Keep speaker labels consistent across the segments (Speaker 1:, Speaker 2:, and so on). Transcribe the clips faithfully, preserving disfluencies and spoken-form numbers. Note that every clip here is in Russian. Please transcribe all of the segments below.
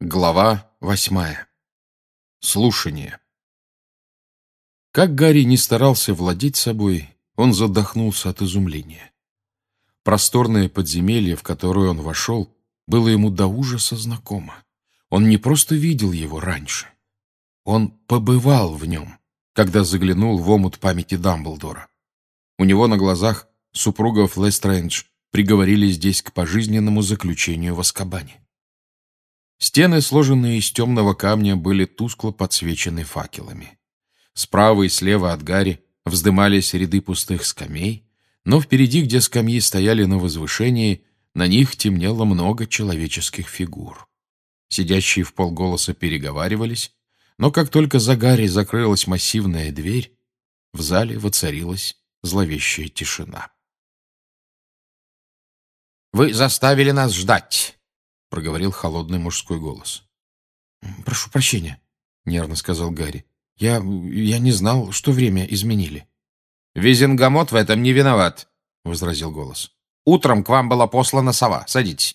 Speaker 1: Глава восьмая. Слушание. Как Гарри не старался владеть собой, он задохнулся от изумления. Просторное подземелье, в которое он вошел, было ему до ужаса знакомо. Он не просто видел его раньше. Он побывал в нем, когда заглянул в омут памяти Дамблдора. У него на глазах супругов Лестрейндж приговорили здесь к пожизненному заключению в Азкабане. Стены, сложенные из темного камня, были тускло подсвечены факелами. Справа и слева от Гарри вздымались ряды пустых скамей, но впереди, где скамьи стояли на возвышении, на них темнело много человеческих фигур. Сидящие вполголоса переговаривались, но как только за Гарри закрылась массивная дверь, в зале воцарилась зловещая тишина. «Вы заставили нас ждать», — проговорил холодный мужской голос. «Прошу прощения», — нервно сказал Гарри. «Я... я не знал, что время изменили».
Speaker 2: «Визингамот в этом не виноват», — возразил голос. «Утром к вам была послана сова. Садитесь».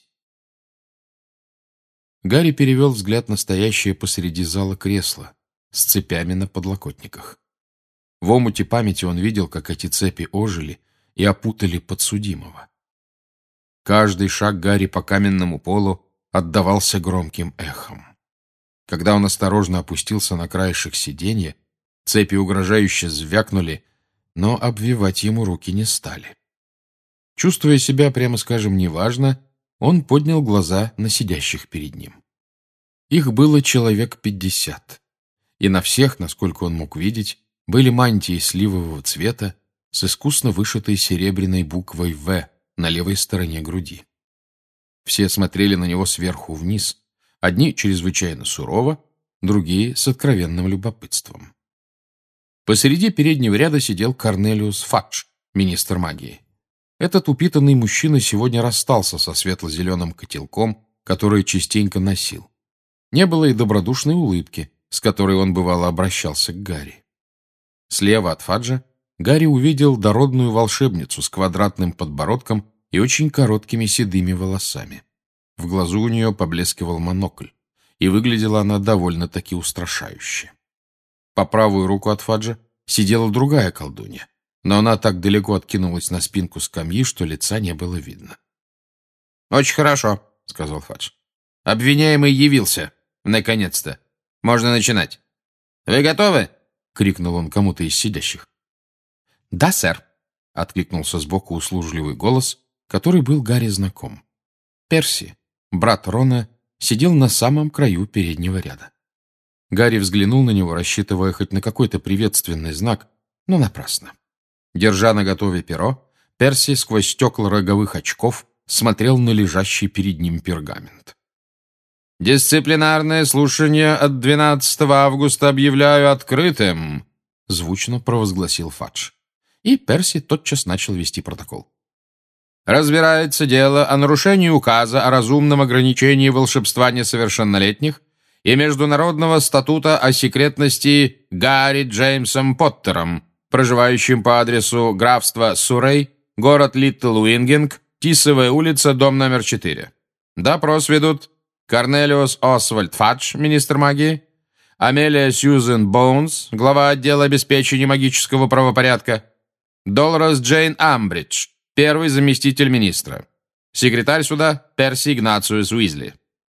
Speaker 1: Гарри перевел взгляд на стоящее посреди зала кресло с цепями на подлокотниках. В омуте памяти он видел, как эти цепи ожили и опутали подсудимого. Каждый шаг Гарри по каменному полу отдавался громким эхом. Когда он осторожно опустился на краешек сиденья, цепи угрожающе звякнули, но обвивать ему руки не стали. Чувствуя себя, прямо скажем, неважно, он поднял глаза на сидящих перед ним. Их было человек пятьдесят, и на всех, насколько он мог видеть, были мантии сливового цвета с искусно вышитой серебряной буквой «В» на левой стороне груди. Все смотрели на него сверху вниз, одни чрезвычайно сурово, другие с откровенным любопытством. Посреди переднего ряда сидел Корнелиус Фадж, министр магии. Этот упитанный мужчина сегодня расстался со светло-зеленым котелком, который частенько носил. Не было и добродушной улыбки, с которой он бывало обращался к Гарри. Слева от Фаджа Гарри увидел дородную волшебницу с квадратным подбородком и очень короткими седыми волосами. В глазу у нее поблескивал монокль, и выглядела она довольно-таки устрашающе. По правую руку от Фаджа сидела другая колдунья, но она так далеко откинулась на спинку скамьи, что лица не было видно.
Speaker 2: «Очень хорошо», — сказал Фадж. «Обвиняемый явился. Наконец-то. Можно начинать. Вы готовы?» — крикнул он кому-то из сидящих.
Speaker 1: «Да, сэр», — откликнулся сбоку услужливый голос, который был Гарри знаком. Перси, брат Рона, сидел на самом краю переднего ряда. Гарри взглянул на него, рассчитывая хоть на какой-то приветственный знак, но напрасно. Держа наготове перо, Перси сквозь стекла роговых очков смотрел на лежащий перед ним пергамент.
Speaker 2: «Дисциплинарное слушание от двенадцатого августа объявляю открытым», —
Speaker 1: звучно провозгласил Фадж. И Перси тотчас начал вести протокол.
Speaker 2: «Разбирается дело о нарушении указа о разумном ограничении волшебства несовершеннолетних и Международного статута о секретности Гарри Джеймсом Поттером, проживающим по адресу графство Суррей, город Литл Уингинг, Тисовая улица, дом номер четыре. Допрос ведут Корнелиус Освальд Фадж, министр магии, Амелия Сьюзен Боунс, глава отдела обеспечения магического правопорядка, Долорес Джейн Амбридж, первый заместитель министра. Секретарь суда Перси Игнациус Уизли.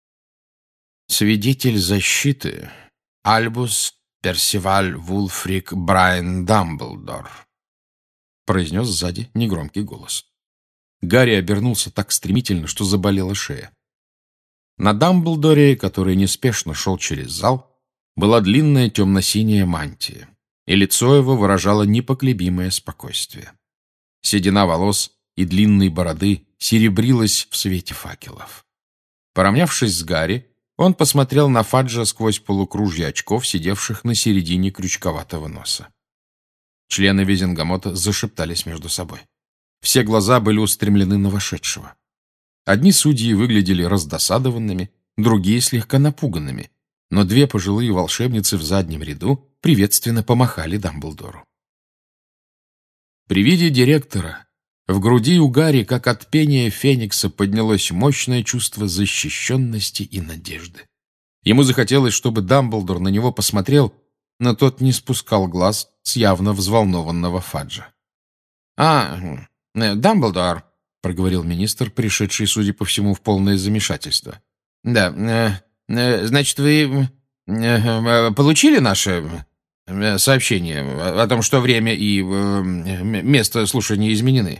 Speaker 1: Свидетель защиты Альбус Персиваль Вулфрик Брайан Дамблдор, произнес сзади негромкий голос. Гарри обернулся так стремительно, что заболела шея. На Дамблдоре, который неспешно шел через зал, была длинная темно-синяя мантия, и лицо его выражало непоколебимое спокойствие. Седина волос и длинной бороды серебрилась в свете факелов. Поравнявшись с Гарри, он посмотрел на Фаджа сквозь полукружья очков, сидевших на середине крючковатого носа. Члены Визингамота зашептались между собой. Все глаза были устремлены на вошедшего. Одни судьи выглядели раздосадованными, другие слегка напуганными, но две пожилые волшебницы в заднем ряду приветственно помахали Дамблдору. При виде директора в груди у Гарри, как от пения феникса, поднялось мощное чувство защищенности и надежды. Ему захотелось, чтобы Дамблдор на него посмотрел, но тот не спускал глаз с явно взволнованного Фаджа. «А, э, Дамблдор», — проговорил министр, пришедший, судя по всему, в полное замешательство. «Да, э, э, значит, вы э, э, получили наше э, сообщение о том, что время и э, место слушания изменены?»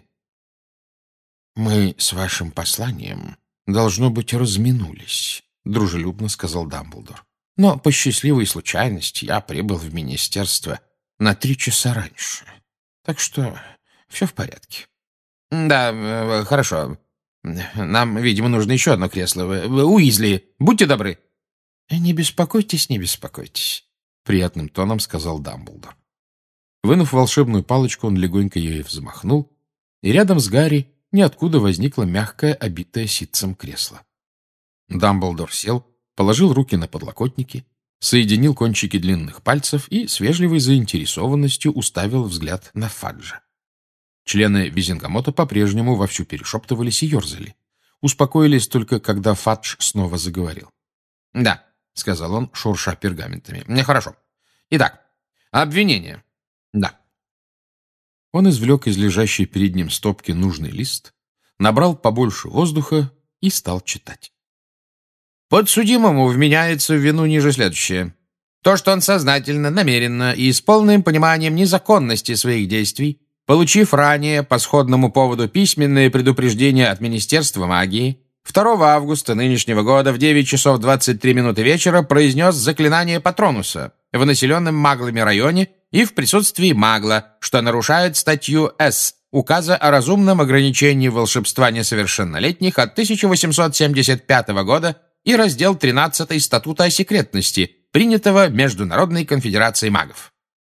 Speaker 1: «Мы с вашим посланием, должно быть, разминулись», — дружелюбно сказал Дамблдор. «Но по счастливой случайности я прибыл в министерство на три часа раньше. Так что все в порядке». «Да, э, хорошо. Нам, видимо, нужно еще одно кресло. Уизли, будьте добры». «Не беспокойтесь, не беспокойтесь», — приятным тоном сказал Дамблдор. Вынув волшебную палочку, он легонько ею взмахнул, и рядом с Гарри ниоткуда возникло мягкое, обитое ситцем кресло. Дамблдор сел, положил руки на подлокотники, соединил кончики длинных пальцев и с вежливой заинтересованностью уставил взгляд на Фаджа. Члены Визингамота по-прежнему вовсю перешептывались и ерзали. Успокоились только, когда Фадж снова заговорил. «Да», — сказал он, шурша пергаментами. «Хорошо. Итак, обвинение. Да». Он извлек из лежащей перед ним стопки нужный лист, набрал побольше воздуха и стал читать. Подсудимому вменяется в вину ниже следующее. То, что он сознательно, намеренно и с полным пониманием незаконности своих действий, получив ранее по сходному поводу письменное предупреждение от Министерства магии, второго августа нынешнего года в девять часов двадцать три минуты вечера произнес заклинание Патронуса в населенном маглами районе и в присутствии магла, что нарушает статью С Указа о разумном ограничении волшебства несовершеннолетних от тысяча восемьсот семьдесят пятого года и раздел тринадцатый Статута о секретности, принятого Международной конфедерацией магов.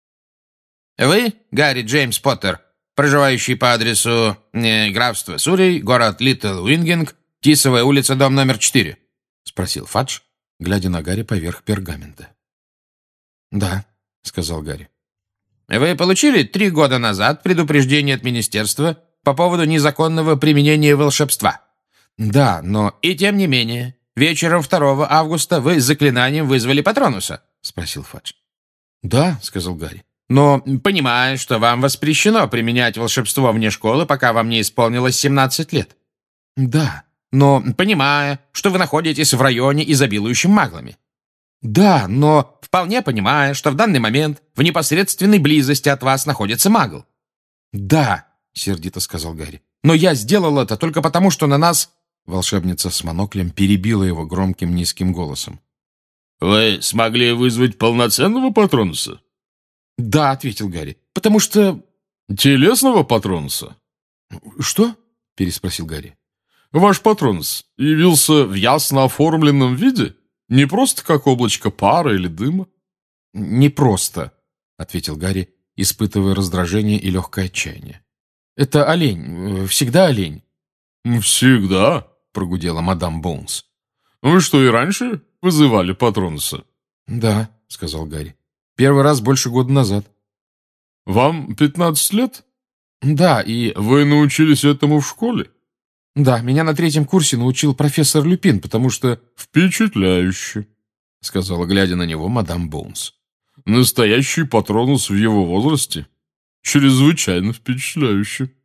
Speaker 1: Вы, Гарри Джеймс Поттер, проживающий по адресу э, графство Суррей, город Литл Уингинг, Тисовая улица, дом номер четыре? — спросил Фадж, глядя на Гарри поверх пергамента. — Да, — сказал Гарри. — Вы получили три года назад предупреждение от министерства по поводу незаконного применения волшебства? — Да, но... — И тем не менее, вечером второго августа вы с заклинанием вызвали Патронуса? — спросил Фадж. — Да, — сказал Гарри. — Но, понимая, что вам воспрещено применять волшебство вне школы, пока вам не исполнилось семнадцать лет. — Да. Но, понимая, что вы находитесь в районе, изобилующем маглами. Да, но вполне понимая, что в данный момент в непосредственной близости от вас находится магл. Да, сердито сказал Гарри. Но я сделал это только потому, что на нас... Волшебница с моноклем перебила его громким низким голосом. «Вы смогли вызвать полноценного Патронуса?» «Да», — ответил Гарри, — «потому что...» «Телесного Патронуса?» «Что?» — переспросил Гарри. «Ваш Патронус явился в ясно оформленном виде? Не просто как облачко пара или дыма?» «Не просто», — ответил Гарри, испытывая раздражение и легкое отчаяние. «Это олень, всегда олень». «Всегда?» — прогудела мадам Боунс. «Вы что, и раньше вызывали Патронуса?» «Да», — сказал Гарри. «Первый раз больше года назад». «Вам пятнадцать лет?» «Да, и...» «Вы научились этому в школе?» «Да, меня на третьем курсе научил профессор Люпин, потому что...» «Впечатляюще», — сказала, глядя на него, мадам Боунс. «Настоящий Патронус в его возрасте? Чрезвычайно впечатляюще».